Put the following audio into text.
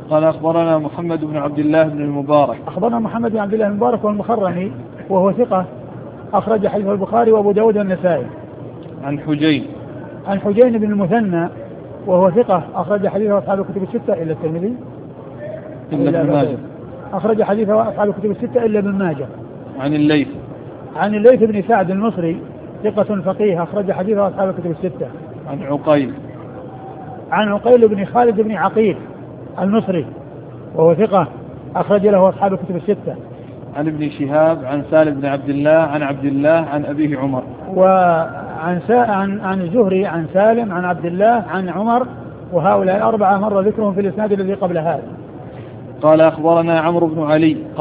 قال أخبرنا محمد بن عبد الله بن المبارك. أخبرنا محمد بن عبد الله بن المبارك والمخرمي وهو ثقة أخرج حديث البخاري وأبو داود والنسائي. عن حجين. عن حجين بن المثنى وهو ثقة أخرج حديثه أصحاب الكتب الستة إلا الترمذي إلا ابن ماجه. أخرج حديثه أصحاب الكتب الستة إلا ابن ماجه. عن الليث. عن الليث بن سعد المصري ثقة فقيه أخرج حديثه أصحاب الكتب الستة. عن عقيل. عن عقيل بن خالد بن عقيل المصري وهو ثقة أخرج له أصحاب الكتب الستة. عن ابن شهاب عن سالم بن عبد الله عن عبد الله عن أبيه عمر. وعن عن الزهري عن سالم عن عبد الله عن عمر، وهؤلاء الأربعة مر ذكرهم في الإسناد الذي قبل هذا. قال أخبرنا عمرو بن علي.